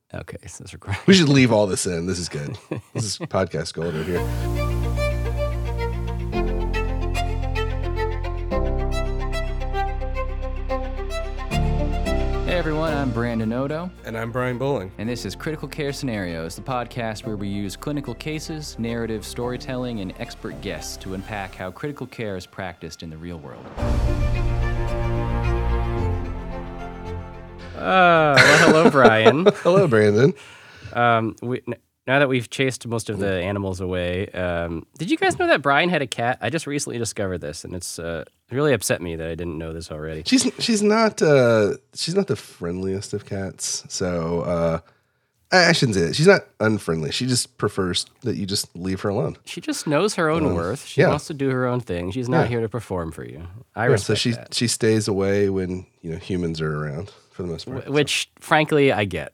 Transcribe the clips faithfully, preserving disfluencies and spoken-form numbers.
Okay, so it's recording. We should leave all this in. This is good. This is podcast gold right here. Hey everyone, I'm Brandon Odo, And I'm Brian Bowling. and this is Critical Care Scenarios, the podcast where we use clinical cases, narrative storytelling, and expert guests to unpack how critical care is practiced in the real world. Uh, well, hello, Brian. Hello, Brandon. Um, we, n- now that we've chased most of the animals away, um, did you guys know that Brian had a cat? I just recently discovered this, and it's uh, it really upset me that I didn't know this already. She's she's not uh, she's not the friendliest of cats. So uh, I, I shouldn't say that. She's not unfriendly. She just prefers that you just leave her alone. She just knows her own Um, worth. She yeah. wants to do her own thing. She's not Yeah. here to perform for you. I Yeah, respect so she that. she stays away when you know humans are around for the most part. Wh- Which, frankly, I get.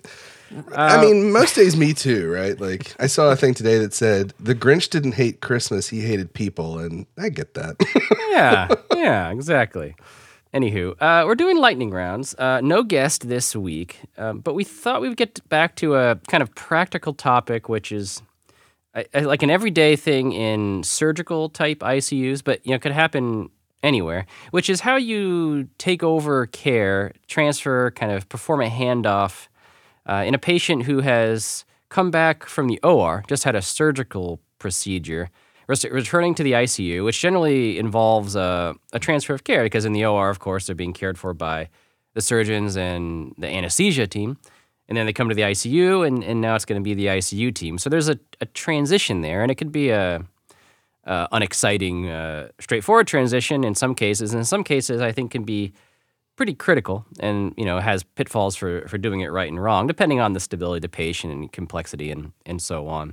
I mean, most days, me too, right? Like, I saw a thing today that said the Grinch didn't hate Christmas; he hated people, and I get that. Yeah, yeah, exactly. Anywho, uh, we're doing lightning rounds. Uh, no guest this week, um, but we thought we would get back to a kind of practical topic, which is uh, uh, like an everyday thing in surgical type I C Us, but you know, could happen anywhere, which is how you take over care, transfer, kind of perform a handoff uh, in a patient who has come back from the O R, just had a surgical procedure, res- returning to the I C U, which generally involves a, a transfer of care because in the O R, of course, they're being cared for by the surgeons and the anesthesia team. And then they come to the I C U, and, and now it's going to be the I C U team. So there's a, a transition there, and it could be a uh, unexciting, uh, straightforward transition in some cases. And in some cases, I think can be pretty critical and, you know, has pitfalls for, for doing it right and wrong, depending on the stability of the patient and complexity and, and so on.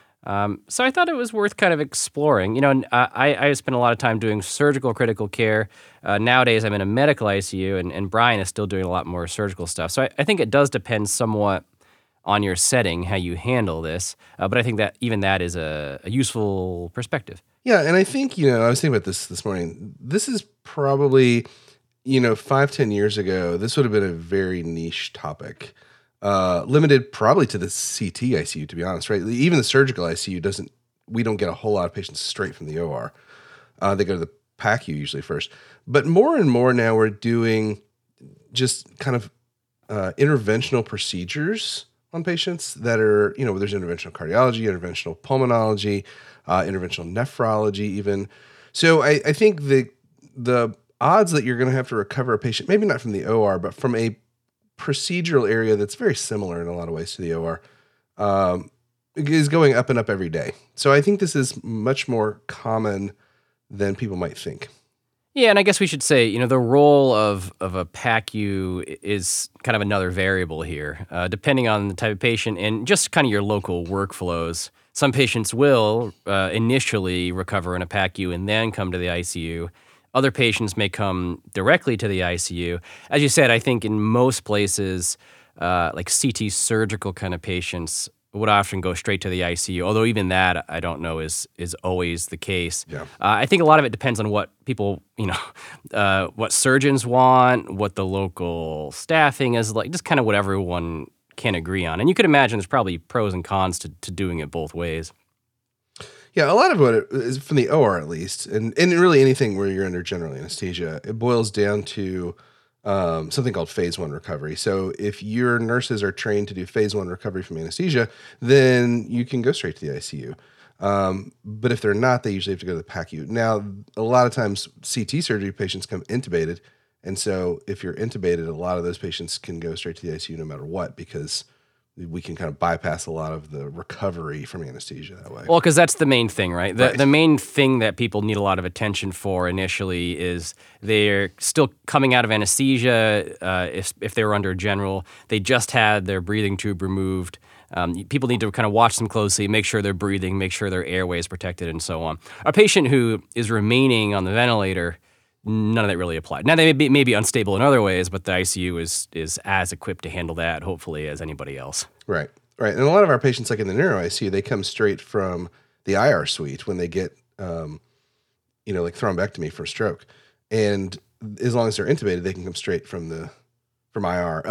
Um, so I thought it was worth kind of exploring. You know, and, uh, I, I spent a lot of time doing surgical critical care. Uh, nowadays, I'm in a medical I C U, and, and Brian is still doing a lot more surgical stuff. So I, I think it does depend somewhat on your setting, how you handle this. Uh, but I think that even that is a, a useful perspective. Yeah, and I think, you know, I was thinking about this this morning. This is probably, you know, five, ten years ago, this would have been a very niche topic. Uh, limited probably to the C T I C U, to be honest, right? Even the surgical I C U doesn't, we don't get a whole lot of patients straight from the O R. Uh, they go to the P A C U usually first. But more and more now we're doing just kind of uh, interventional procedures on patients that are, you know, there's interventional cardiology, interventional pulmonology, uh, interventional nephrology even. So I, I think the the odds that you're going to have to recover a patient, maybe not from the O R, but from a procedural area that's very similar in a lot of ways to the O R, um, is going up and up every day. So I think this is much more common than people might think. Yeah, and I guess we should say, you know, the role of, of a P A C U is kind of another variable here, uh, depending on the type of patient and just kind of your local workflows. Some patients will uh, initially recover in a P A C U and then come to the I C U. Other patients may come directly to the I C U. As you said, I think in most places, uh, like C T surgical kind of patients would often go straight to the I C U, although even that, I don't know, is is always the case. Yeah. Uh, I think a lot of it depends on what people, you know, uh, what surgeons want, what the local staffing is like, just kind of what everyone can agree on. And you could imagine there's probably pros and cons to, to doing it both ways. Yeah, a lot of what it is from the O R at least, and, and really anything where you're under general anesthesia, it boils down to um, something called phase one recovery. So if your nurses are trained to do phase one recovery from anesthesia, then you can go straight to the I C U. Um, but if they're not, they usually have to go to the P A C U. Now, a lot of times C T surgery patients come intubated. And so if you're intubated, a lot of those patients can go straight to the I C U no matter what, because we can kind of bypass a lot of the recovery from anesthesia that way. Well, because that's the main thing, right? The, Right. the main thing that people need a lot of attention for initially is they're still coming out of anesthesia. Uh, if, if they were under general, they just had their breathing tube removed. Um, people need to kind of watch them closely, make sure they're breathing, make sure their airway is protected, and so on. A patient who is remaining on the ventilator, none of that really applied. Now, they may be, may be unstable in other ways, but the I C U is is as equipped to handle that, hopefully, as anybody else. Right, right. And a lot of our patients, like in the neuro I C U, they come straight from the I R suite when they get, um, you know, like thrombectomy for stroke. And as long as they're intubated, they can come straight from the from I R up.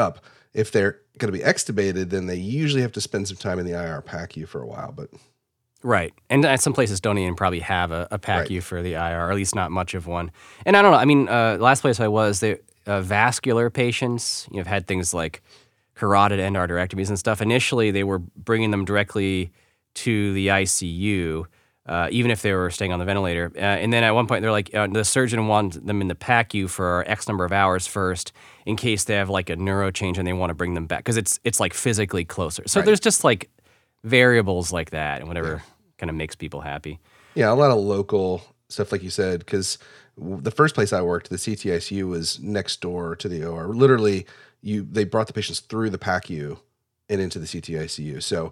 If they're going to be extubated, then they usually have to spend some time in the I R P A C U for a while. But Right. And uh, some places don't even probably have a, a P A C U Right. for the I R, or at least not much of one. And I don't know. I mean, uh, last place I was, the uh, vascular patients, you know, have had things like carotid endarterectomies and stuff. Initially, they were bringing them directly to the I C U, uh, even if they were staying on the ventilator. Uh, and then at one point, they're like, uh, the surgeon wanted them in the P A C U for X number of hours first, in case they have like a neuro change and they want to bring them back, because it's it's like physically closer. So Right. there's just like variables like that, and whatever kind of makes people happy. yeah, a lot of local stuff, like you said, because the first place I worked, the C T I C U, was next door to the O R. Literally, you they brought the patients through the P A C U and into the C T I C U. So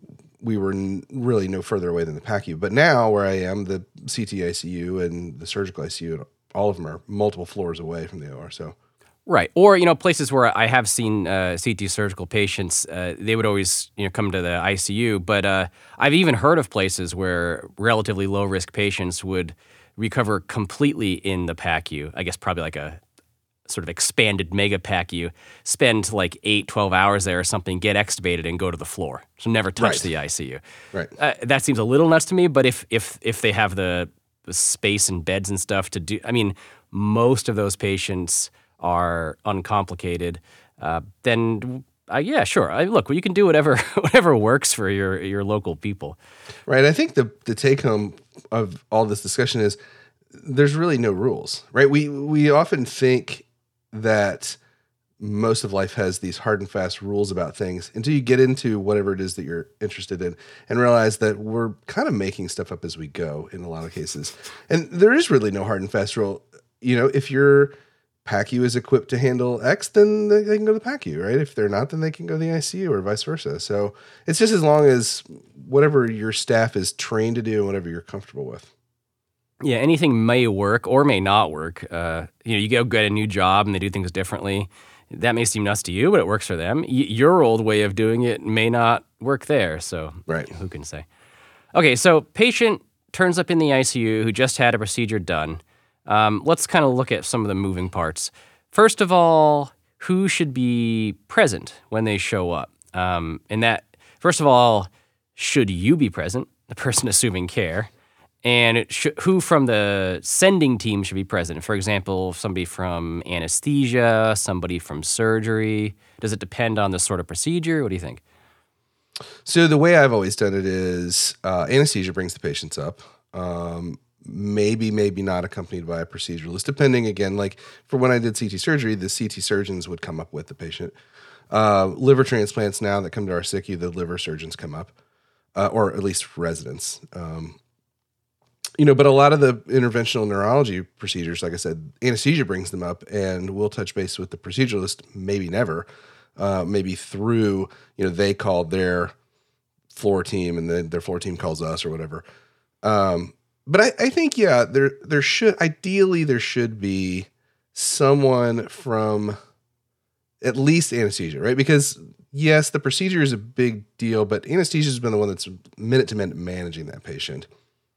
we were n- really no further away than the P A C U. But now, where I am, the C T I C U and the surgical I C U, all of them are multiple floors away from the O R. So Right. Or, you know, places where I have seen uh, C T surgical patients, uh, they would always, you know, come to the I C U. But uh, I've even heard of places where relatively low-risk patients would recover completely in the P A C U. I guess probably like a sort of expanded mega P A C U, spend like eight, twelve hours there or something, get extubated, and go to the floor. So never touch Right. the I C U. Right. Uh, that seems a little nuts to me, but if if if they have the, the space and beds and stuff to do, I mean, most of those patients are uncomplicated, uh, then uh, yeah, sure. I, look, you can do whatever whatever works for your your local people. Right. I think the the take home of all this discussion is there's really no rules, right? We we often think that most of life has these hard and fast rules about things until you get into whatever it is that you're interested in and realize that we're kind of making stuff up as we go in a lot of cases. And there is really no hard and fast rule. You know, if your P A C U is equipped to handle X, then they they can go to the P A C U, right? If they're not, then they can go to the I C U or vice versa. So it's just as long as whatever your staff is trained to do and whatever you're comfortable with. Yeah, anything may work or may not work. Uh, you know, you go get a new job and they do things differently. That may seem nuts to you, but it works for them. Y- your old way of doing it may not work there. So Right. who can say? Okay, so patient turns up in the I C U who just had a procedure done. Um, let's kind of look at some of the moving parts. First of all, who should be present when they show up? Um, and that, first of all, should you be present, the person assuming care? And it sh- who from the sending team should be present? For example, somebody from anesthesia, somebody from surgery. Does it depend on the sort of procedure? What do you think? So the way I've always done it is uh, anesthesia brings the patients up. Um, maybe, maybe not accompanied by a proceduralist, depending, again, like for when I did C T surgery, the C T surgeons would come up with the patient. Uh, liver transplants now that come to our S I C U, the liver surgeons come up, uh, or at least residents. Um, you know, but a lot of the interventional neurology procedures, like I said, anesthesia brings them up, and we'll touch base with the proceduralist, maybe never, uh, maybe through, you know, they called their floor team and then their floor team calls us or whatever. Um, but I, I think, yeah, there, there should, ideally there should be someone from at least anesthesia, right? Because yes, the procedure is a big deal, but anesthesia has been the one that's minute to minute managing that patient.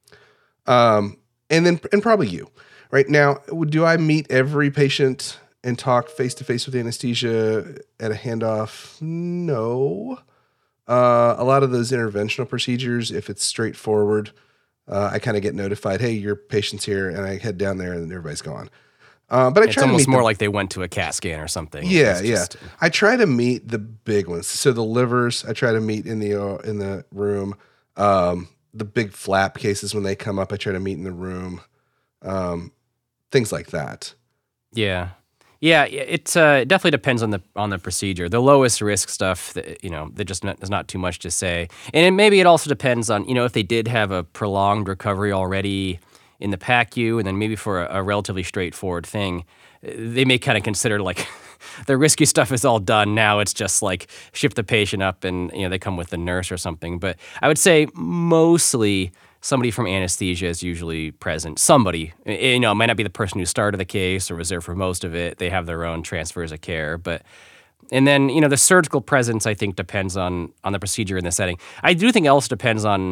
Um, and then, and probably you, right? Now, do I meet every patient and talk face to face with anesthesia at a handoff? No. Uh, a lot of those interventional procedures, if it's straightforward, uh, I kind of get notified, hey, your patient's here, and I head down there and everybody's gone. Uh, but I It's try to almost meet more the, like they went to a CAT scan or something. yeah, It's yeah. just- I try to meet the big ones. So the livers, I try to meet in the uh, in the room. Um, the big flap cases when they come up, I try to meet in the room. Um, things like that. Yeah. Yeah, it uh, definitely depends on the on the procedure. The lowest risk stuff, that, you know, there just not, there's not too much to say. And it, maybe it also depends on, you know, if they did have a prolonged recovery already in the P A C U, and then maybe for a, a relatively straightforward thing, they may kind of consider like the risky stuff is all done. Now it's just like shift the patient up and, you know, they come with the nurse or something. But I would say mostly somebody from anesthesia is usually present. Somebody, you know, it might not be the person who started the case or was there for most of it. They have their own transfers of care. But, and then, you know, the surgical presence, I think, depends on on the procedure in the setting. I do think it also depends on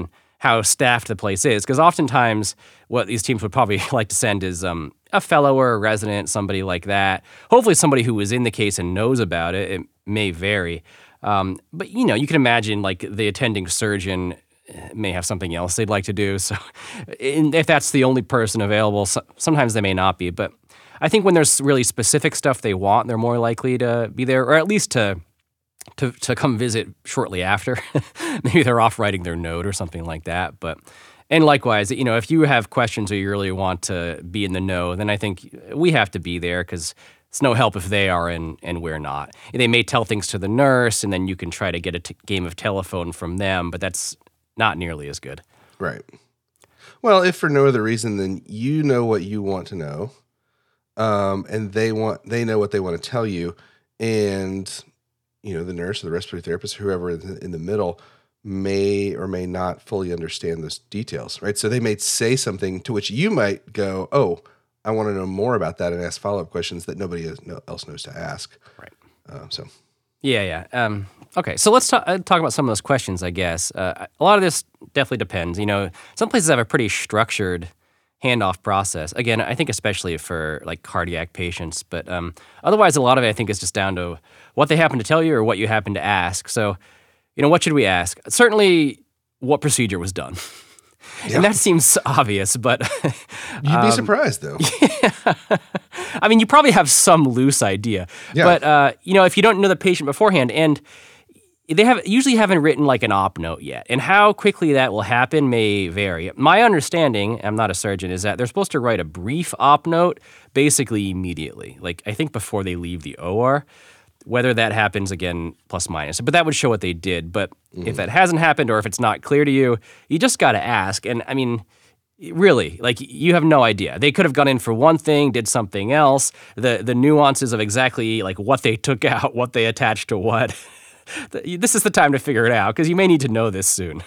how staffed the place is. Because oftentimes what these teams would probably like to send is um, a fellow or a resident, somebody like that. Hopefully somebody who was in the case and knows about it. It may vary. Um, but, you know, you can imagine like the attending surgeon may have something else they'd like to do. So if that's the only person available, so, sometimes they may not be. But I think when there's really specific stuff they want, they're more likely to be there, or at least to to, to come visit shortly after. Maybe they're off writing their note or something like that. But and likewise, you know, if you have questions or you really want to be in the know, then I think we have to be there because it's no help if they are and, and we're not. They may tell things to the nurse, and then you can try to get a t- game of telephone from them, but that's not nearly as good. Right. Well, if for no other reason than you know what you want to know, um, and they want they know what they want to tell you, and you know the nurse or the respiratory therapist, whoever in, in the middle, may or may not fully understand those details. Right. So they may say something to which you might go, "Oh, I want to know more about that," and ask follow up questions that nobody else knows to ask. Right. Uh, so. Yeah, yeah. Um, okay, so let's talk, uh, talk about some of those questions, I guess. Uh, a lot of this definitely depends. You know, some places have a pretty structured handoff process. Again, I think especially for like cardiac patients, but um, otherwise a lot of it I think is just down to what they happen to tell you or what you happen to ask. So, you know, what should we ask? Certainly what procedure was done. Yeah. And that seems obvious, but you'd um, be surprised, though. Yeah. I mean, you probably have some loose idea, yeah. but uh, you know, if you don't know the patient beforehand, and they have usually haven't written like an op note yet, and how quickly that will happen may vary. My understanding, I'm not a surgeon, is that they're supposed to write a brief op note basically immediately, like I think before they leave the O R. Whether that happens, again, plus minus. But that would show what they did. But mm-hmm. if that hasn't happened or if it's not clear to you, you just got to ask. And I mean, really, like you have no idea. They could have gone in for one thing, did something else. The the nuances of exactly like what they took out, what they attached to what. This is the time to figure it out because you may need to know this soon.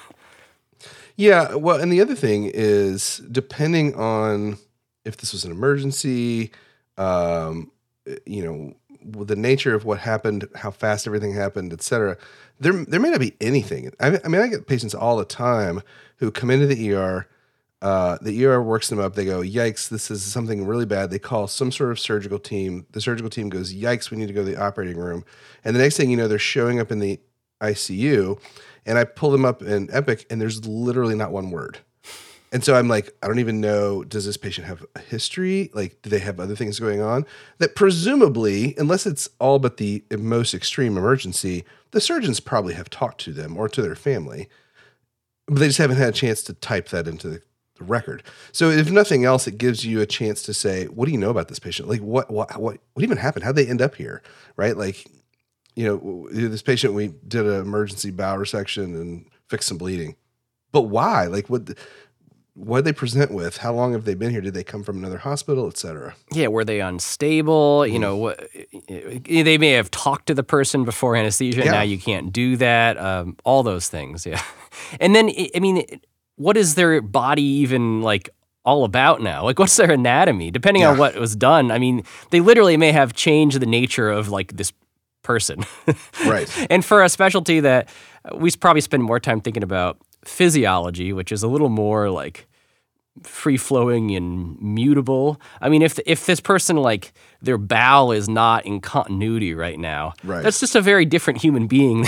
Yeah, well, and the other thing is depending on if this was an emergency, um, you know, the nature of what happened, how fast everything happened, et cetera, there there may not be anything. I, I mean, I get patients all the time who come into the E R. Uh, the E R works them up. They go, "Yikes! This is something really bad." They call some sort of surgical team. The surgical team goes, "Yikes! We need to go to the operating room." And the next thing you know, they're showing up in the I C U, and I pull them up in Epic, and there's literally not one word. And so I'm like, I don't even know, does this patient have a history? Like, do they have other things going on? That presumably, unless it's all but the most extreme emergency, the surgeons probably have talked to them or to their family, but they just haven't had a chance to type that into the, the record. So if nothing else, it gives you a chance to say, what do you know about this patient? Like, what what what, what even happened? How'd they end up here, right? Like, you know, this patient, we did an emergency bowel resection and fixed some bleeding. But why? Like, what... What did they present with? How long have they been here? Did they come from another hospital, et cetera? Yeah, were they unstable? Mm. You know, what, they may have talked to the person before anesthesia, and yeah. now you can't do that. Um, all those things, yeah. And then, I mean, what is their body even like all about now? Like, what's their anatomy? Depending yeah. on what was done, I mean, they literally may have changed the nature of like this person. Right. And for a specialty that we probably spend more time thinking about physiology, which is a little more like free-flowing and mutable. I mean, if if this person, like, their bowel is not in continuity right now, right. that's just a very different human being.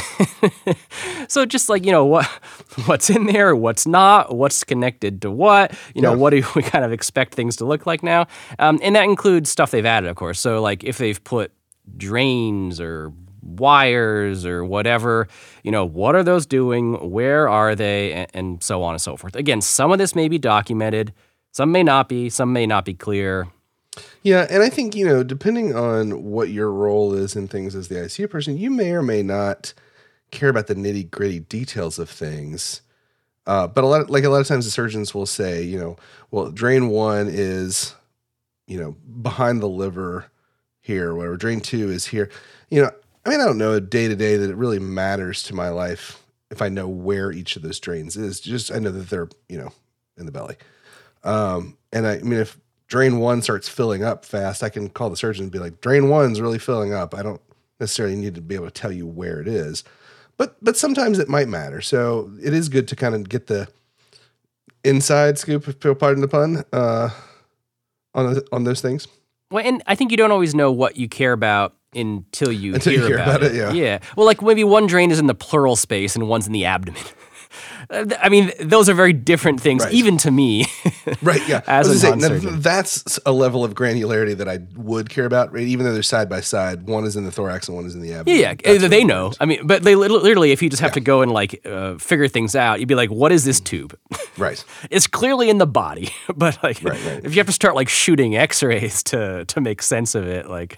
So just like, you know, what what's in there, what's not, what's connected to what, you know, yeah. what do we kind of expect things to look like now? Um, and that includes stuff they've added, of course. So, like, if they've put drains or wires or whatever, you know, what are those doing? Where are they? And, and so on and so forth. Again, some of this may be documented. Some may not be. Some may not be clear. Yeah, and I think, you know, depending on what your role is in things as the I C U person, you may or may not care about the nitty-gritty details of things. Uh, but a lot of, like a lot of times the surgeons will say, you know, well, drain one is, you know, behind the liver here, or whatever. Drain two is here. You know, I mean, I don't know day to day that it really matters to my life if I know where each of those drains is. Just I know that they're, you know, in the belly. Um, and I, I mean, if drain one starts filling up fast, I can call the surgeon and be like, drain one's really filling up. I don't necessarily need to be able to tell you where it is, but but sometimes it might matter. So it is good to kind of get the inside scoop, if you'll pardon the pun, uh, on on those things. Well, and I think you don't always know what you care about until you Until hear, you hear about, about it. it, yeah. Yeah. Well, like maybe one drain is in the pleural space and one's in the abdomen. I mean, those are very different things, Right. even to me. Right, yeah. As I was a gonna say, now, non-surgeon. that's a level of granularity that I would care about, right? Even though they're side by side. One is in the thorax and one is in the abdomen. Yeah, yeah, That's they really know. important. I mean, but they lit- literally, if you just have to go and like uh, figure things out, you'd be like, "What is this tube?" Right. It's clearly in the body, but like, Right, right. if you have to start like shooting X-rays to to make sense of it, like,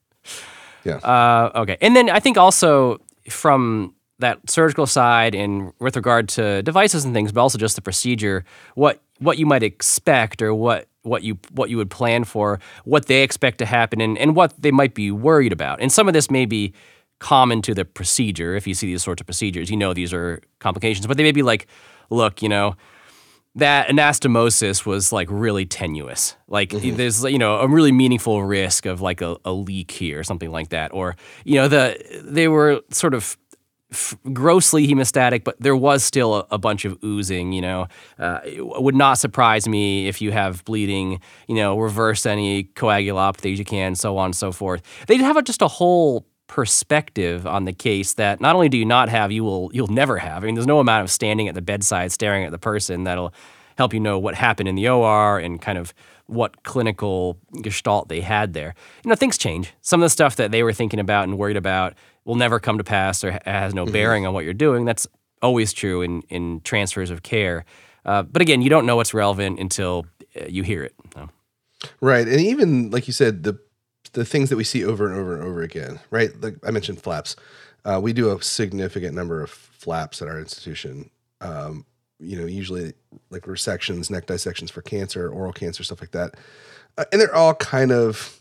Yeah. uh, okay. And then I think also from that surgical side, and with regard to devices and things, but also just the procedure, what what you might expect or what what you what you would plan for, what they expect to happen, and, and what they might be worried about. And some of this may be common to the procedure. If you see these sorts of procedures, you know these are complications, but they may be like, look, you know, that anastomosis was like really tenuous. Like there's, you know, a really meaningful risk of like a, a leak here or something like that. Or, you know, the they were sort of f- grossly hemostatic, but there was still a, a bunch of oozing, you know. Uh, it would not surprise me if you have bleeding, you know, reverse any coagulopathies you can, so on and so forth. They'd have a, just a whole perspective on the case that not only do you not have, you will you'll never have. I mean, there's no amount of standing at the bedside staring at the person that'll help you know what happened in the O R and kind of what clinical gestalt they had there. You know, things change. Some of the stuff that they were thinking about and worried about will never come to pass or ha- has no bearing on what you're doing. That's always true in in transfers of care. Uh, but again, you don't know what's relevant until uh, you hear it. So. Right. And even like you said, the the things that we see over and over and over again, right? Like I mentioned flaps. Uh, we do a significant number of flaps at our institution. Um, you know, usually like resections, neck dissections for cancer, oral cancer, stuff like that. Uh, and they're all kind of,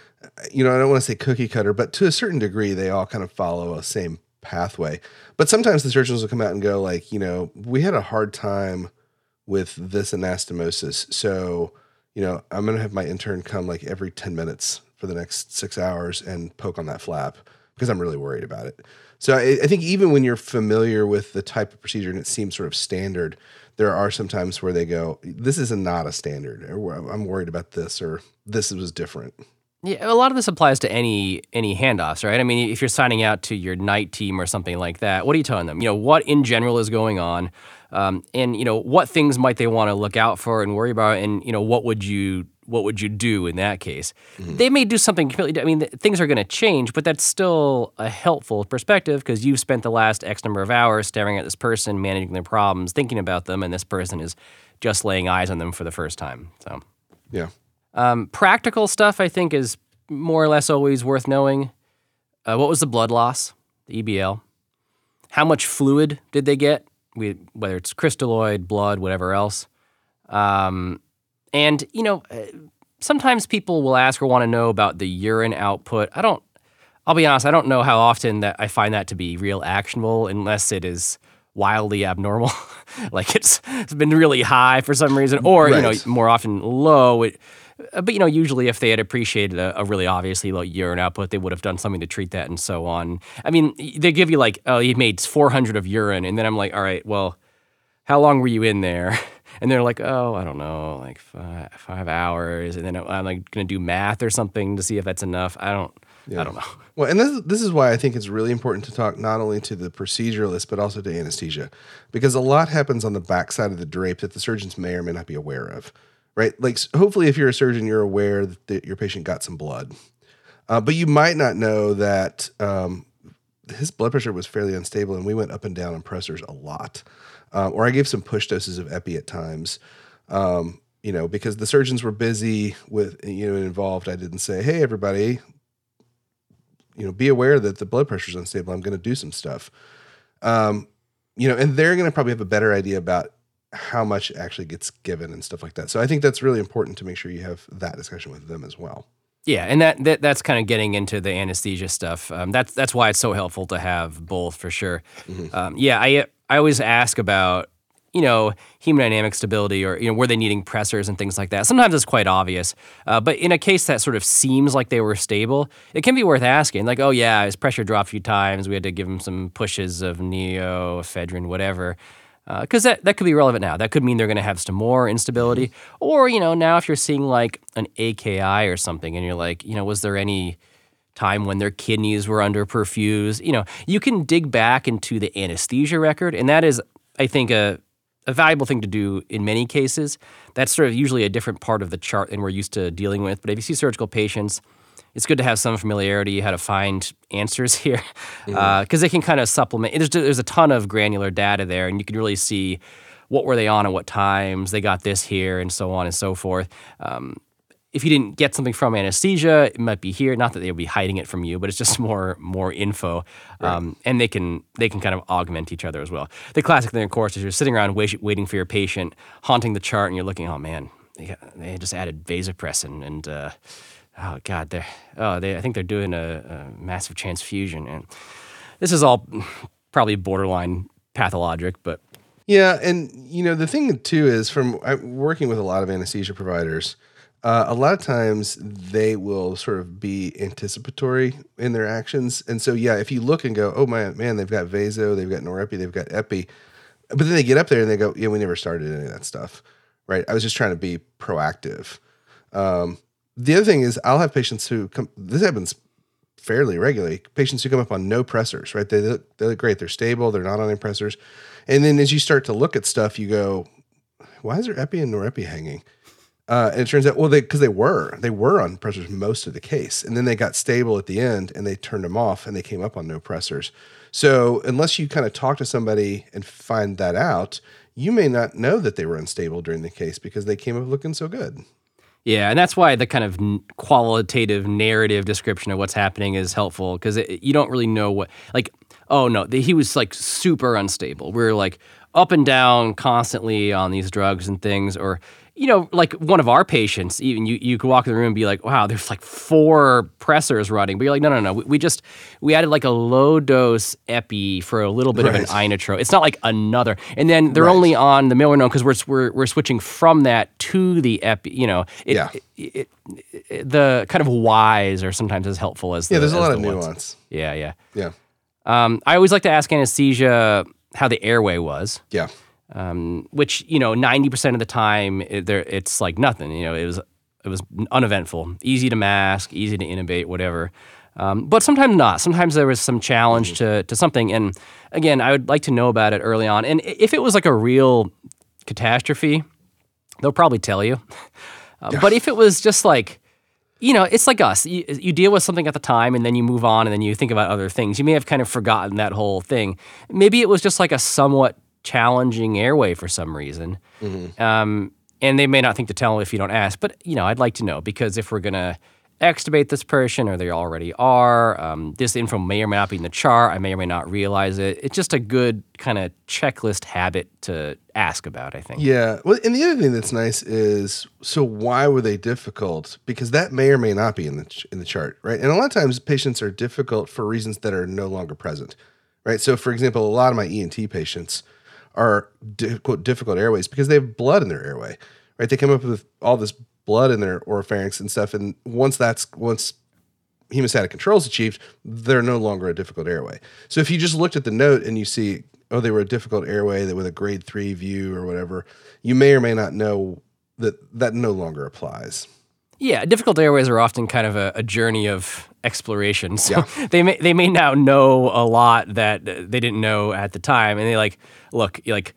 you know, I don't want to say cookie cutter, but to a certain degree, they all kind of follow a same pathway. But sometimes the surgeons will come out and go like, you know, we had a hard time with this anastomosis. So, you know, I'm going to have my intern come like every ten minutes for the next six hours and poke on that flap because I'm really worried about it. So I, I think even when you're familiar with the type of procedure and it seems sort of standard, there are some times where they go, this is not a standard, or I'm worried about this, or this was different. Yeah, a lot of this applies to any any handoffs, right? I mean, if you're signing out to your night team or something like that, what are you telling them? You know, what in general is going on, um, and you know, what things might they want to look out for and worry about, and you know, what would you what would you do in that case? Mm-hmm. They may do something completely. I mean, th- things are going to change, but that's still a helpful perspective because you've spent the last X number of hours staring at this person, managing their problems, thinking about them, and this person is just laying eyes on them for the first time. So, yeah. Um, practical stuff, I think, is more or less always worth knowing. Uh, what was the blood loss, the E B L? How much fluid did they get, we, whether it's crystalloid, blood, whatever else? Um, and, you know, sometimes people will ask or want to know about the urine output. I don't, I'll be honest, I don't know how often that I find that to be real actionable unless it is wildly abnormal. Like it's, it's been really high for some reason, or, Right. you know, more often low. It, But, you know, usually if they had appreciated a, a really obviously low urine output, they would have done something to treat that and so on. I mean, they give you like, oh, you made four hundred of urine. And then I'm like, all right, well, how long were you in there? And they're like, oh, I don't know, like five, five hours. And then I'm like going to do math or something to see if that's enough. I don't, Yeah. I don't know. Well, and this, this is why I think it's really important to talk not only to the proceduralist, but also to anesthesia, because a lot happens on the backside of the drape that the surgeons may or may not be aware of. Right? Like, hopefully, if you're a surgeon, you're aware that the, your patient got some blood. Uh, but you might not know that um, his blood pressure was fairly unstable, and we went up and down on pressors a lot. Um, or I gave some push doses of epi at times, um, you know, because the surgeons were busy with, you know, involved. I didn't say, hey, everybody, you know, be aware that the blood pressure is unstable. I'm going to do some stuff. Um, you know, and they're going to probably have a better idea about how much actually gets given and stuff like that. So I think that's really important to make sure you have that discussion with them as well. Yeah, and that, that that's kind of getting into the anesthesia stuff. Um, that's that's why it's so helpful to have both for sure. Mm-hmm. Um, yeah, I I always ask about, you know, hemodynamic stability, or, you know, were they needing pressors and things like that. Sometimes it's quite obvious, uh, but in a case that sort of seems like they were stable, it can be worth asking. Like, oh yeah, his pressure dropped a few times. We had to give him some pushes of neo, ephedrine, whatever. Because uh, that, that could be relevant now. That could mean they're going to have some more instability. Or, you know, now if you're seeing like an A K I or something and you're like, you know, was there any time when their kidneys were under perfused? You know, you can dig back into the anesthesia record. And that is, I think, a, a valuable thing to do in many cases. That's sort of usually a different part of the chart than we're used to dealing with. But if you see surgical patients, it's good to have some familiarity how to find answers here because mm-hmm. uh, they can kind of supplement. There's, there's a ton of granular data there, and you can really see what were they on at what times, they got this here, and so on and so forth. Um, if you didn't get something from anesthesia, it might be here. Not that they'll be hiding it from you, but it's just more more info. Right. Um, and they can they can kind of augment each other as well. The classic thing, of course, is you're sitting around wait, waiting for your patient, haunting the chart, and you're looking, oh, man, they, they just added vasopressin and... Uh, Oh God, they're oh they I think they're doing a, a massive transfusion, and this is all probably borderline pathologic, but yeah, and you know the thing too is from I'm working with a lot of anesthesia providers, uh, a lot of times they will sort of be anticipatory in their actions, and so yeah, if you look and go, oh man, man, they've got vaso, they've got norepi, they've got epi, but then they get up there and they go, yeah, we never started any of that stuff, right? I was just trying to be proactive. Um, The other thing is I'll have patients who come, this happens fairly regularly, patients who come up on no pressors, right? They look, they look great. They're stable. They're not on any pressors. And then as you start to look at stuff, you go, why is there epi and norepi hanging? Uh, and it turns out, well, they, cause they were, they were on pressors most of the case. And then they got stable at the end and they turned them off and they came up on no pressors. So unless you kind of talk to somebody and find that out, you may not know that they were unstable during the case because they came up looking so good. Yeah, and that's why the kind of qualitative narrative description of what's happening is helpful because you don't really know what, like, oh no, the, he was like super unstable. We we're like up and down constantly on these drugs and things, or, you know, like one of our patients, even you, you could walk in the room and be like, wow, there's like four pressors running. But you're like, no, no, no. We, we just, we added like a low dose epi for a little bit right. of an inotro. It's not like another. And then they're right. only on the milrinone because we're, we're, we're switching from that to the epi, you know. It, yeah. It, it, it, the kind of whys are sometimes as helpful as the Yeah, there's a lot of ones. nuance. Yeah, yeah. Yeah. Um, I always like to ask anesthesia how the airway was. Yeah. Um, which, you know, ninety percent of the time it, there, it's like nothing, you know, it was, it was uneventful, easy to mask, easy to intubate, whatever. Um, but sometimes not. Sometimes there was some challenge mm-hmm. to, to something. And again, I would like to know about it early on. And if it was like a real catastrophe, they'll probably tell you. Uh, yeah. But if it was just like, you know, it's like us. You, you deal with something at the time and then you move on and then you think about other things. You may have kind of forgotten that whole thing. Maybe it was just like a somewhat challenging airway for some reason. Mm-hmm. Um, and they may not think to tell if you don't ask, but, you know, I'd like to know because if we're going to extubate this person or they already are, um, this info may or may not be in the chart. I may or may not realize it. It's just a good kind of checklist habit to ask about, I think. Yeah. Well, and the other thing that's nice is, so why were they difficult? Because that may or may not be in the ch- in the chart, right? And a lot of times patients are difficult for reasons that are no longer present, right? So, for example, a lot of my E N T patients are di- quote, difficult airways because they have blood in their airway, right? They come up with all this blood in their oropharynx and stuff, and once that's once hemostatic control is achieved, they're no longer a difficult airway. So if you just looked at the note and you see, oh, they were a difficult airway that with a grade three view or whatever, you may or may not know that that no longer applies. Yeah, difficult airways are often kind of a, a journey of exploration. So yeah. they may they may now know a lot that they didn't know at the time, and they like look like.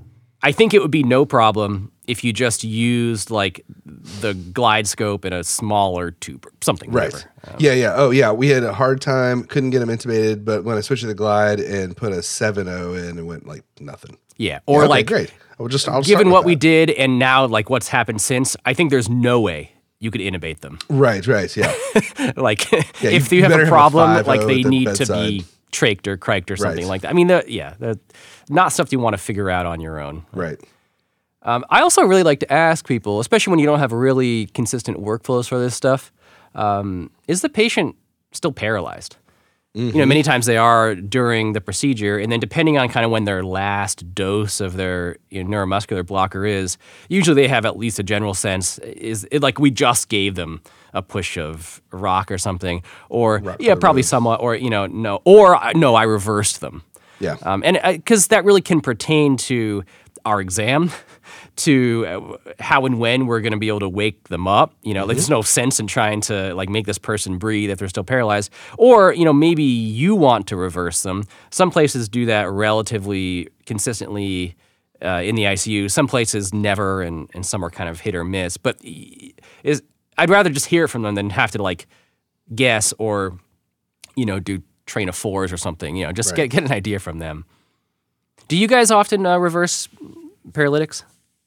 I think it would be no problem if you just used like the glide scope in a smaller tube or something. Right. Whatever. Um, yeah, yeah. Oh, yeah. We had a hard time, couldn't get them intubated, but when I switched to the glide and put a seven oh in, it went like nothing. Yeah. Or yeah, okay, like, great. I'll just, I'll given what that. we did and now like what's happened since, I think there's no way you could intubate them. Right, right. Yeah. like yeah, if you, you, you have a problem, have a like they the need bedside. to be trached or criked or something right. like that. I mean, the, yeah, the, not stuff you want to figure out on your own. Right. Um, I also really like to ask people, especially when you don't have really consistent workflows for this stuff, um, is the patient still paralyzed? Mm-hmm. You know, many times they are during the procedure, and then depending on kind of when their last dose of their you know, neuromuscular blocker is, usually they have at least a general sense, is it like we just gave them a push of rock or something, or rock yeah, probably road. somewhat, or, you know, no, or no, I reversed them. Yeah. Um, and because that really can pertain to our exam, to uh, how and when we're going to be able to wake them up. You know, mm-hmm. There's no sense in trying to like make this person breathe if they're still paralyzed. Or, you know, maybe you want to reverse them. Some places do that relatively consistently uh, in the I C U. Some places never, and, and some are kind of hit or miss. But is I'd rather just hear it from them than have to like guess or, you know, do train of fours or something. You know, just right. get get an idea from them. Do you guys often uh, reverse paralytics?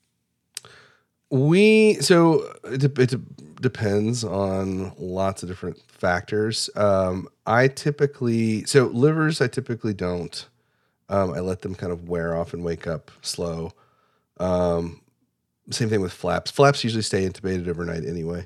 We so it, it depends on lots of different factors. Um, I typically so livers I typically don't. Um, I let them kind of wear off and wake up slow. Um, same thing with flaps. Flaps usually stay intubated overnight anyway.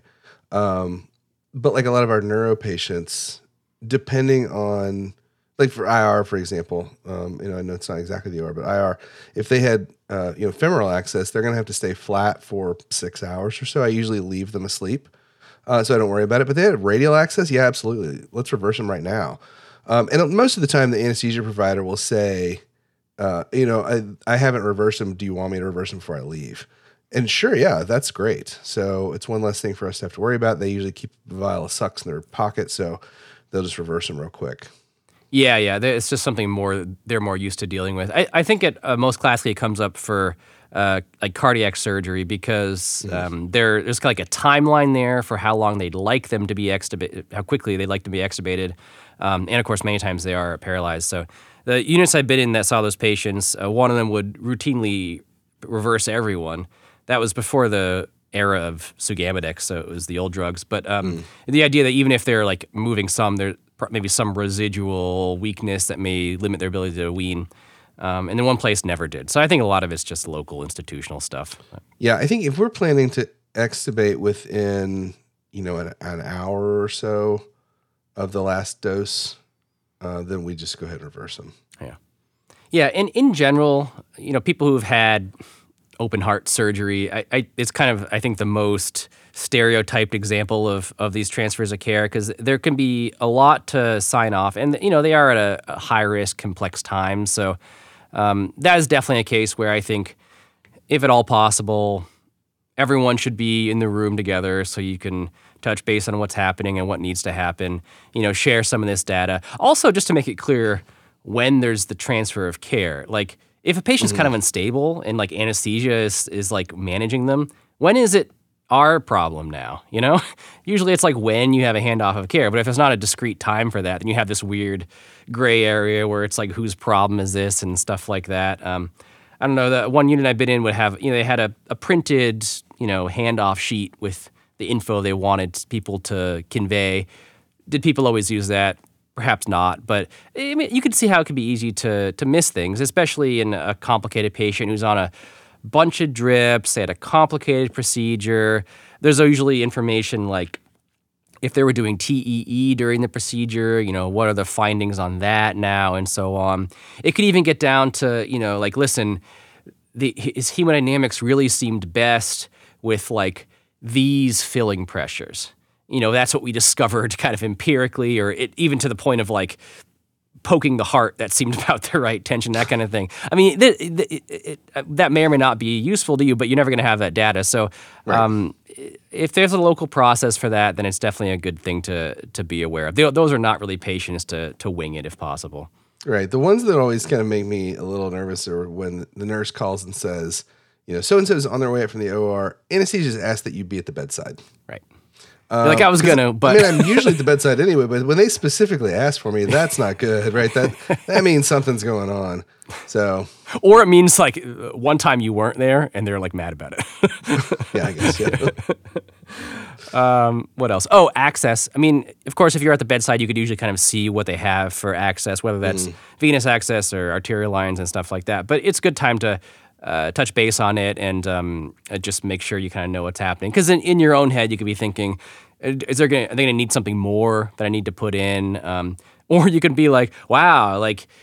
Um, but like a lot of our neuro patients, depending on like for I R, for example, um, you know, I know it's not exactly the O R, but I R, if they had, uh, you know, femoral access, they're going to have to stay flat for six hours or so. I usually leave them asleep, uh, so I don't worry about it. But they had radial access. Yeah, absolutely. Let's reverse them right now. Um, and most of the time the anesthesia provider will say, uh, you know, I, I haven't reversed them. Do you want me to reverse them before I leave? And sure, yeah, that's great. So it's one less thing for us to have to worry about. They usually keep a vial of sucks in their pocket, so they'll just reverse them real quick. Yeah, yeah, it's just something more they're more used to dealing with. I, I think it uh, most classically it comes up for uh, like cardiac surgery because mm-hmm. um, there, there's like a timeline there for how long they'd like them to be extubated, how quickly they'd like to be extubated, um, and of course many times they are paralyzed. So the units I've been in that saw those patients, uh, one of them would routinely reverse everyone. That was before the era of Sugammadex, so it was the old drugs. But um, mm. the idea that even if they're like moving some, there maybe some residual weakness that may limit their ability to wean. Um, and then one place never did. So I think a lot of it's just local institutional stuff. Yeah, I think if we're planning to extubate within, you know, an, an hour or so of the last dose, uh, then we just go ahead and reverse them. Yeah. Yeah, and in general, you know, people who've had open heart surgery, I, I, it's kind of, I think, the most stereotyped example of, of these transfers of care because there can be a lot to sign off. And, you know, they are at a, a high-risk, complex time. So um, that is definitely a case where I think, if at all possible, everyone should be in the room together so you can touch base on what's happening and what needs to happen, you know, share some of this data. Also, just to make it clear when there's the transfer of care, like if a patient's mm-hmm. kind of unstable and like anesthesia is, is like managing them, when is it our problem now, you know? Usually it's like when you have a handoff of care, but if there's not a discrete time for that, then you have this weird gray area where it's like, whose problem is this and stuff like that. Um, I don't know, the one unit I've been in would have, you know, they had a, a printed, you know, handoff sheet with the info they wanted people to convey. Did people always use that? Perhaps not, but I mean, you could see how it could be easy to to miss things, especially in a complicated patient who's on a bunch of drips, they had a complicated procedure. There's usually information like if they were doing T E E during the procedure, you know, what are the findings on that now and so on. It could even get down to, you know, like, listen, the, his hemodynamics really seemed best with like these filling pressures. You know, that's what we discovered kind of empirically, or it, even to the point of like poking the heart, that seemed about the right tension, that kind of thing. I mean, th- th- it, it, it, that may or may not be useful to you, but you're never going to have that data. So right. um, if there's a local process for that, then it's definitely a good thing to to be aware of. They, those are not really patients to to wing it if possible. Right. The ones that always kind of make me a little nervous are when the nurse calls and says, you know, so-and-so is on their way up from the O R. Anesthesia has asked that you be at the bedside. Right. Um, like I was gonna, but I mean, I'm usually at the bedside anyway. But when they specifically ask for me, that's not good, right? That that means something's going on. So, or it means like one time you weren't there, and they're like mad about it. Yeah, I guess. Yeah. um, what else? Oh, access. I mean, of course, if you're at the bedside, you could usually kind of see what they have for access, whether that's mm. venous access or arterial lines and stuff like that. But it's a good time to Uh, touch base on it and um, uh, just make sure you kind of know what's happening. Because in, in your own head, you could be thinking, is there gonna, are they going to need something more that I need to put in? Um, or you could be like, wow, like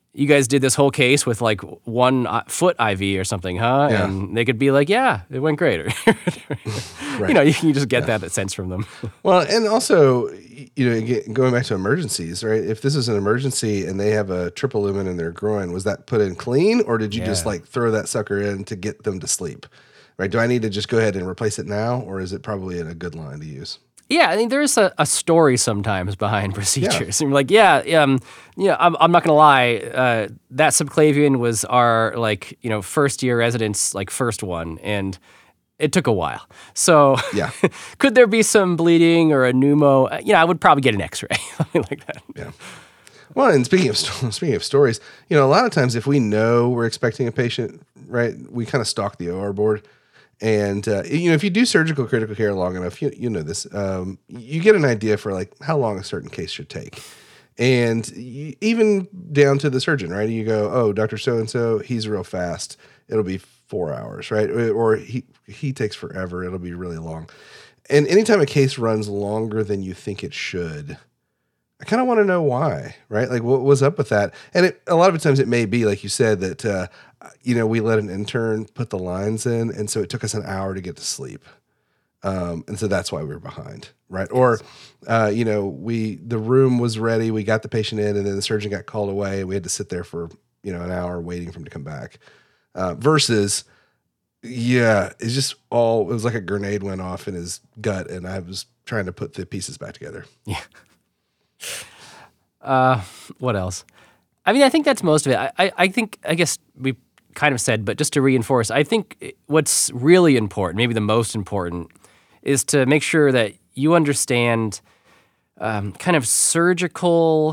you guys did this whole case with like one uh, foot I V or something, huh? Yeah. And they could be like, yeah, it went great. Right. You know, you can just get yeah. that sense from them. Well, and also, you know, again, going back to emergencies, right? If this is an emergency and they have a triple lumen in their groin, was that put in clean, or did you yeah. just like throw that sucker in to get them to sleep? Right? Do I need to just go ahead and replace it now, or is it probably in a good line to use? Yeah, I mean, there is a, a story sometimes behind procedures. Yeah. And you're like, yeah, um, yeah, I'm, I'm not gonna lie, uh, that subclavian was our like, you know, first year residence, like first one, and it took a while. So yeah. could there be some bleeding or a pneumo? You know, I would probably get an X-ray, something like that. Yeah. Well, and speaking of speaking of stories, you know, a lot of times if we know we're expecting a patient, right, we kind of stalk the O R board. And, uh, you know, if you do surgical critical care long enough, you, you know this, um, you get an idea for like how long a certain case should take. And you, even down to the surgeon, right? You go, oh, Doctor So-and-so, he's real fast. It'll be four hours, right? Or he, he takes forever. It'll be really long. And anytime a case runs longer than you think it should, I kind of want to know why, right? Like what was up with that? And it, a lot of times it may be, like you said, that, uh, you know, we let an intern put the lines in, and so it took us an hour to get to sleep. Um, and so that's why we were behind, right? Or, uh, you know, we, the room was ready, we got the patient in, and then the surgeon got called away, and we had to sit there for, you know, an hour waiting for him to come back. Uh, versus, yeah, it's just all, it was like a grenade went off in his gut, and I was trying to put the pieces back together. Yeah. Uh, what else? I mean, I think that's most of it. I, I, I think, I guess we kind of said, but just to reinforce, I think what's really important, maybe the most important, is to make sure that you understand um, kind of surgical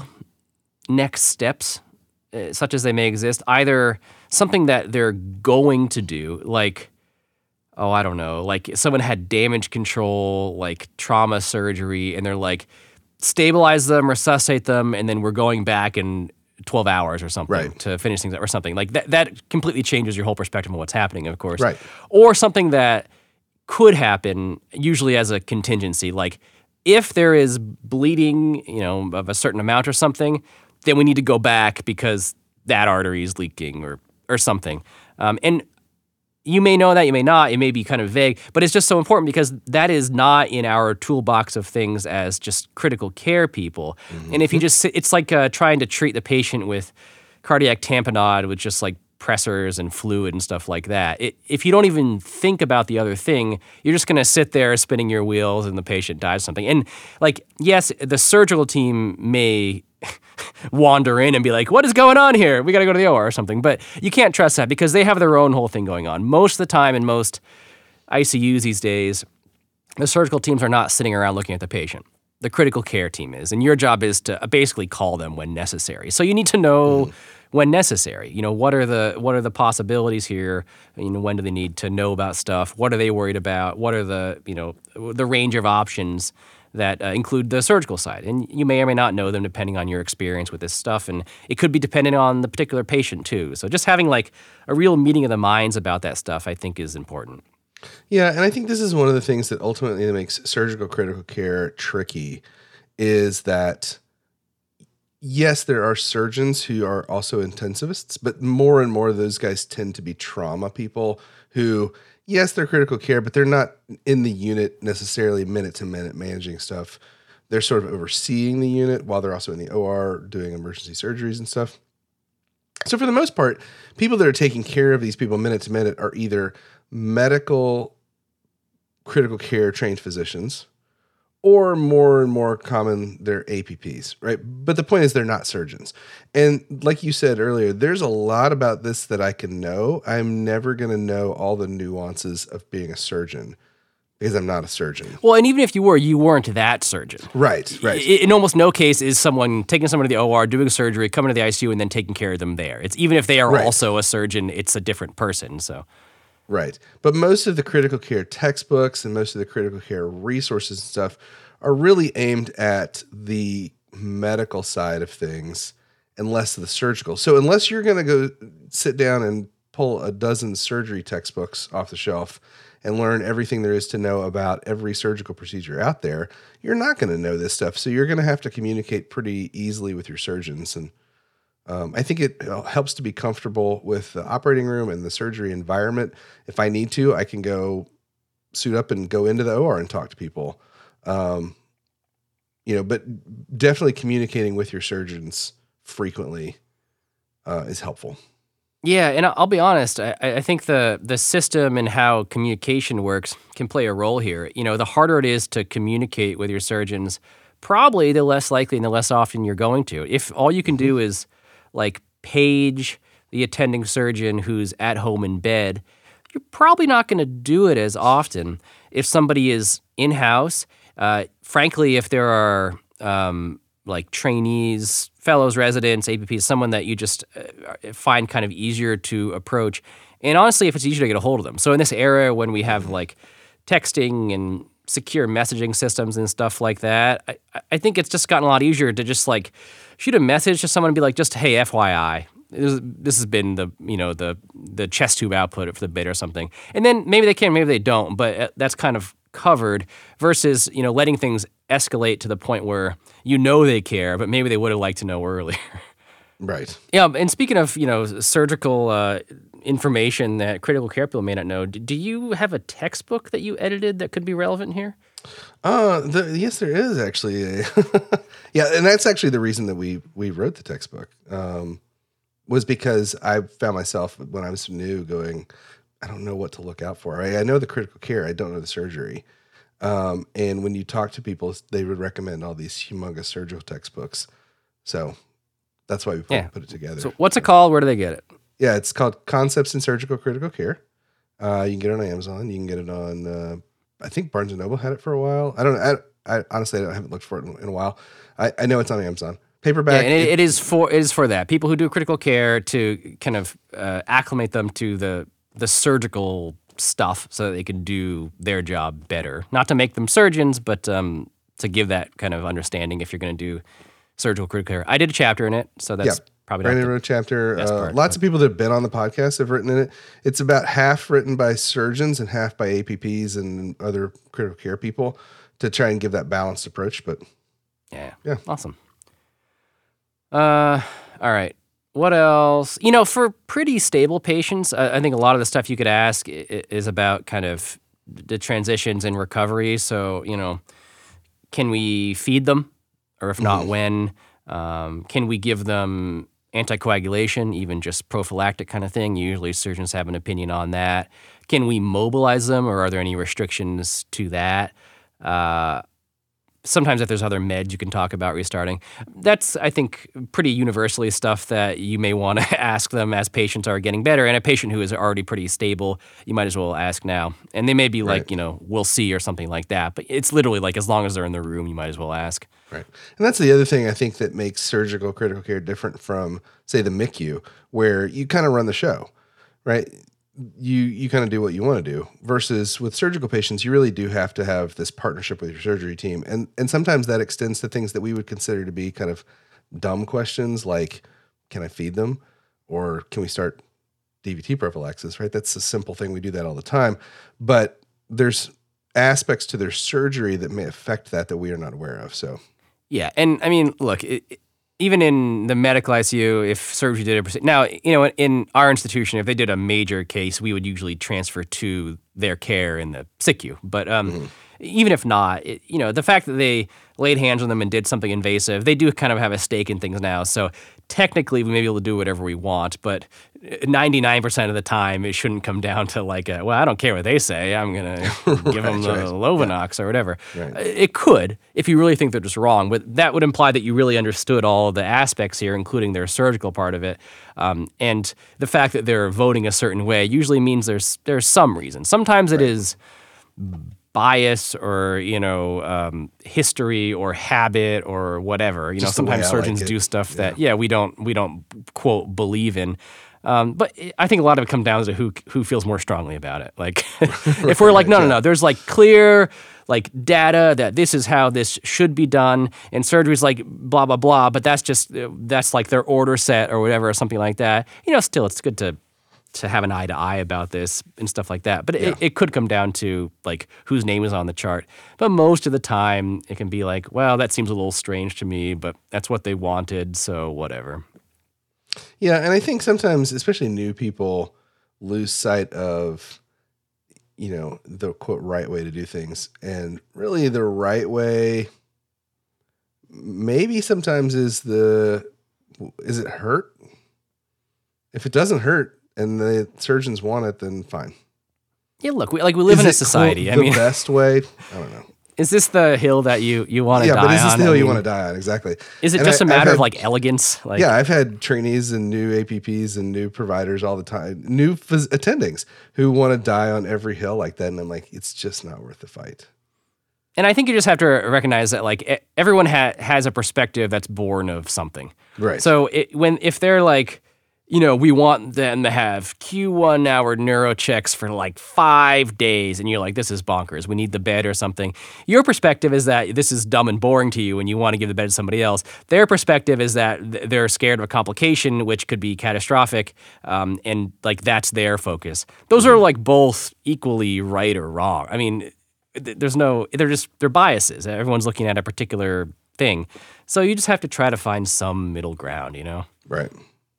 next steps, uh, such as they may exist, either something that they're going to do, like, oh, I don't know, like someone had damage control, like trauma surgery, and they're like, stabilize them, resuscitate them, and then we're going back and twelve hours or something right. to finish things or something. Like that that completely changes your whole perspective on what's happening, of course. Right. Or something that could happen, usually as a contingency. Like if there is bleeding, you know, of a certain amount or something, then we need to go back because that artery is leaking or or something. Um, and you may know that, you may not, it may be kind of vague, but it's just so important because that is not in our toolbox of things as just critical care people. Mm-hmm. And if you just, it's like uh, trying to treat the patient with cardiac tamponade with just like pressors and fluid and stuff like that. It, if you don't even think about the other thing, you're just going to sit there spinning your wheels and the patient dies something. And like, yes, the surgical team may wander in and be like, what is going on here? We got to go to the O R or something. But you can't trust that because they have their own whole thing going on. Most of the time in most I C Us these days, the surgical teams are not sitting around looking at the patient. The critical care team is. And your job is to basically call them when necessary. So you need to know mm. when necessary. You know, what are the what are the possibilities here? You know, when do they need to know about stuff? What are they worried about? What are the, you know, the range of options that uh, include the surgical side? And you may or may not know them depending on your experience with this stuff. And it could be dependent on the particular patient too. So just having like a real meeting of the minds about that stuff, I think is important. Yeah, and I think this is one of the things that ultimately makes surgical critical care tricky is that, yes, there are surgeons who are also intensivists, but more and more of those guys tend to be trauma people who, yes, they're critical care, but they're not in the unit necessarily minute to minute managing stuff. They're sort of overseeing the unit while they're also in the O R doing emergency surgeries and stuff. So for the most part, people that are taking care of these people minute to minute are either medical critical care trained physicians, or more and more common, they're A P Ps, right? But the point is they're not surgeons. And like you said earlier, there's a lot about this that I can know. I'm never going to know all the nuances of being a surgeon because I'm not a surgeon. Well, and even if you were, you weren't that surgeon. Right, right. In almost no case is someone taking someone to the O R, doing surgery, coming to the I C U, and then taking care of them there. It's even if they are right. also a surgeon, it's a different person, so... Right. But most of the critical care textbooks and most of the critical care resources and stuff are really aimed at the medical side of things and less of the surgical. So unless you're going to go sit down and pull a dozen surgery textbooks off the shelf and learn everything there is to know about every surgical procedure out there, you're not going to know this stuff. So you're going to have to communicate pretty easily with your surgeons. And Um, I think it helps to be comfortable with the operating room and the surgery environment. If I need to, I can go suit up and go into the O R and talk to people. Um, you know, but definitely communicating with your surgeons frequently uh, is helpful. Yeah, and I'll be honest, I, I think the the system and how communication works can play a role here. You know, the harder it is to communicate with your surgeons, probably the less likely and the less often you're going to. If all you can do is like page the attending surgeon who's at home in bed, you're probably not going to do it as often. If somebody is in-house, uh, frankly, if there are um, like trainees, fellows, residents, A P Ps, someone that you just uh, find kind of easier to approach. And honestly, if it's easier to get a hold of them. So in this era when we have like texting and secure messaging systems and stuff like that, I, I think it's just gotten a lot easier to just like shoot a message to someone and be like, just, hey, F Y I. This, this has been the, you know, the the chest tube output for the bit or something. And then maybe they can, maybe they don't, but that's kind of covered versus, you know, letting things escalate to the point where you know they care, but maybe they would have liked to know earlier. Right. Yeah, and speaking of, you know, surgical uh, information that critical care people may not know, do you have a textbook that you edited that could be relevant here? Uh, the, yes, there is actually. A yeah, and that's actually the reason that we we wrote the textbook. Um, was because I found myself when I was new going, I don't know what to look out for. I, I know the critical care, I don't know the surgery. Um, and when you talk to people, they would recommend all these humongous surgical textbooks. So that's why we put, yeah. put it together. So what's it called? Where do they get it? Yeah, it's called Concepts in Surgical Critical Care. Uh, you can get it on Amazon. You can get it on, uh, I think Barnes and Noble had it for a while. I don't know. I, I honestly I haven't looked for it in, in a while. I, I know it's on Amazon. Paperback. Yeah, and it, it is for it is for that. People who do critical care to kind of uh, acclimate them to the the surgical stuff so that they can do their job better. Not to make them surgeons, but um, to give that kind of understanding if you're going to do surgical critical care. I did a chapter in it, so that's yeah. probably Brandon not the wrote a chapter. best Uh, part, lots but- of people that have been on the podcast have written in it. It's about half written by surgeons and half by A P Ps and other critical care people to try and give that balanced approach. But Yeah. Yeah. Awesome. Uh, all right. What else? You know, for pretty stable patients, I, I think a lot of the stuff you could ask i- is about kind of the transitions and recovery. So, you know, can we feed them? Or if not, Mhm. when? Um, can we give them anticoagulation, even just prophylactic kind of thing? Usually surgeons have an opinion on that. Can we mobilize them, or are there any restrictions to that? Uh, sometimes if there's other meds you can talk about restarting. That's, I think, pretty universally stuff that you may want to ask them as patients are getting better. And a patient who is already pretty stable, you might as well ask now. And they may be like, Right. you know, we'll see or something like that. But it's literally like as long as they're in the room, you might as well ask. Right. And that's the other thing I think that makes surgical critical care different from, say, the M I C U, where you kind of run the show, right? You you kind of do what you want to do. Versus with surgical patients, you really do have to have this partnership with your surgery team. And and sometimes that extends to things that we would consider to be kind of dumb questions like, can I feed them? Or can we start D V T prophylaxis, right? That's a simple thing. We do that all the time. But there's aspects to their surgery that may affect that that we are not aware of. So Yeah, and I mean, look, it, it- even in the medical I C U, if surgery did a procedure, now, you know, in our institution, if they did a major case, we would usually transfer to their care in the S I C U. But um, Mhm. even if not, it, you know, the fact that they laid hands on them and did something invasive, they do kind of have a stake in things now. So technically, we may be able to do whatever we want, but ninety-nine percent of the time, it shouldn't come down to like, a, well, I don't care what they say. I'm going to give them the right. Lovenox or whatever. Right. It could, if you really think they're just wrong, but that would imply that you really understood all of the aspects here, including their surgical part of it. Um, and the fact that they're voting a certain way usually means there's there's some reason. Sometimes it is bias or, you know, um, history or habit or whatever. You Just the know, way sometimes I surgeons like it. do stuff that, yeah, we don't, we don't quote believe in. Um, but I think a lot of it comes down to who who feels more strongly about it. Like, if we're like, no, no, no, there's like clear like data that this is how this should be done, and surgery's like blah blah blah. But that's just that's like their order set or whatever or something like that. You know, still it's good to to have an eye to eye about this and stuff like that. But Yeah. it, it could come down to like whose name is on the chart. But most of the time, it can be like, well, that seems a little strange to me, but that's what they wanted, so whatever. Yeah, and I think sometimes, especially new people, lose sight of, you know, the quote right way to do things. And really the right way maybe sometimes is the, is it hurt? If it doesn't hurt and the surgeons want it, then fine. Yeah, look, we, like we live is in a it, society. quote, I the mean, best way? I don't know. Is this the hill that you, you want to yeah, die on? but is this the hill I you mean, want to die on? Exactly. Is it And just I, a matter had, of like elegance? Like, yeah, I've had trainees and new A P Ps and new providers all the time, new phys- attendings who want to die on every hill like that. And I'm like, it's just not worth the fight. And I think you just have to recognize that like e- everyone ha- has a perspective that's born of something. Right. So it, when if they're like, you know, we want them to have Q one hour neuro checks for like five days, and you're like, this is bonkers. We need the bed or something. Your perspective is that this is dumb and boring to you, and you want to give the bed to somebody else. Their perspective is that th- they're scared of a complication, which could be catastrophic, um, and like that's their focus. Those are like both equally right or wrong. I mean, th- there's no, they're just they're biases. Everyone's looking at a particular thing, so you just have to try to find some middle ground, you know? Right.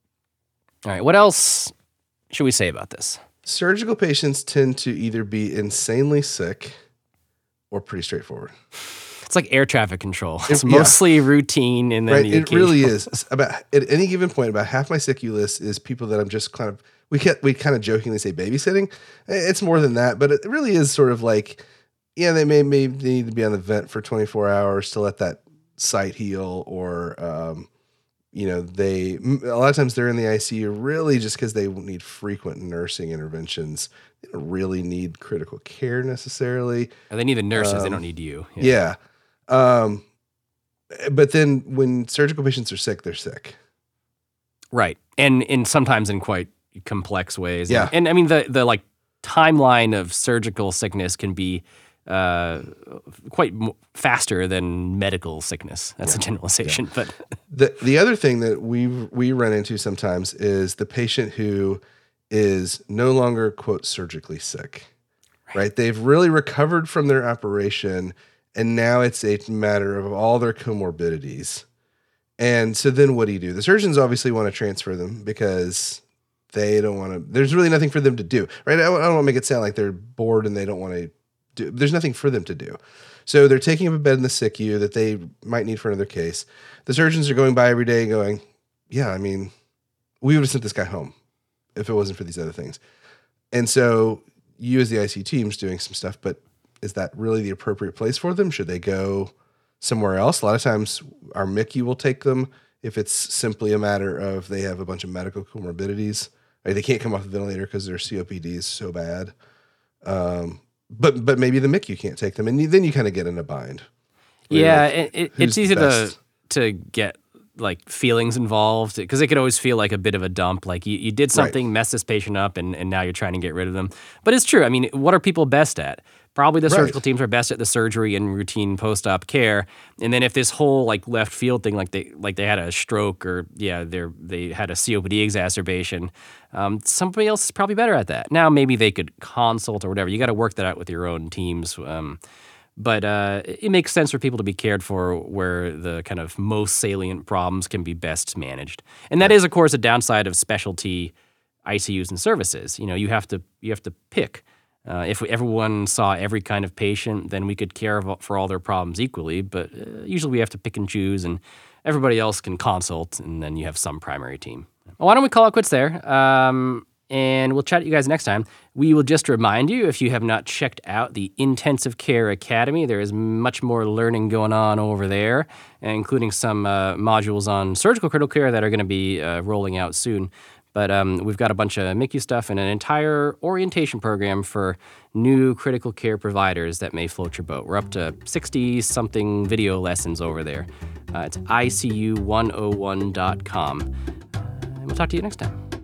All right, what else should we say about this? Surgical patients tend to either be insanely sick or pretty straightforward. It's like air traffic control. It's yeah. mostly routine, and then right. the It occasional- really is. It's about at any given point, about half my sick list is people that I'm just kind of we get we kind of jokingly say babysitting. It's more than that, but it really is sort of like, yeah, they may may need to be on the vent for twenty-four hours to let that site heal, or um, you know, they a lot of times they're in the I C U really just because they need frequent nursing interventions. They don't really need critical care necessarily. They need the nurses. Um, they don't need you. Yeah. yeah. Um, but then when surgical patients are sick, they're sick. Right. And and sometimes in quite complex ways. Yeah. And, and I mean, the, the like timeline of surgical sickness can be uh, quite m- faster than medical sickness. That's yeah. a generalization. Yeah. But the the other thing that we we run into sometimes is the patient who is no longer, quote, surgically sick, right? right? They've really recovered from their operation, and now it's a matter of all their comorbidities. And so then what do you do? The surgeons obviously want to transfer them because they don't want to, there's really nothing for them to do, right? I don't want to make it sound like they're bored and they don't want to do, there's nothing for them to do. So they're taking up a bed in the S I C U that they might need for another case. The surgeons are going by every day going, yeah, I mean, we would have sent this guy home if it wasn't for these other things. And so you as the I C U team's doing some stuff, but is that really the appropriate place for them? Should they go somewhere else? A lot of times our M I C U will take them if it's simply a matter of they have a bunch of medical comorbidities. Right? They can't come off the ventilator because their C O P D is so bad. Um, but but maybe the M I C U can't take them, and then you kind of get in a bind. Yeah, like, it, it, it's easy to to get like feelings involved because it could always feel like a bit of a dump. Like you, you did something, right. messed this patient up, and, and now you're trying to get rid of them. But it's true. I mean, what are people best at? Probably the surgical right. teams are best at the surgery and routine post-op care. And then if this whole like left field thing, like they like they had a stroke or yeah, they they had a C O P D exacerbation, um, somebody else is probably better at that. Now maybe they could consult or whatever. You got to work that out with your own teams. Um, but uh, it makes sense for people to be cared for where the kind of most salient problems can be best managed. And that is, of course, a downside of specialty I C Us and services. You know, you have to you have to pick. Uh, if we, everyone saw every kind of patient, then we could care for all their problems equally. But uh, usually we have to pick and choose, and everybody else can consult, and then you have some primary team. Well, why don't we call it quits there? Um, and we'll chat to you guys next time. We will just remind you, if you have not checked out the Intensive Care Academy, there is much more learning going on over there, including some uh, modules on surgical critical care that are going to be uh, rolling out soon. But um, we've got a bunch of M I C U stuff and an entire orientation program for new critical care providers that may float your boat. We're up to sixty-something video lessons over there. Uh, it's I C U one oh one dot com. And we'll talk to you next time.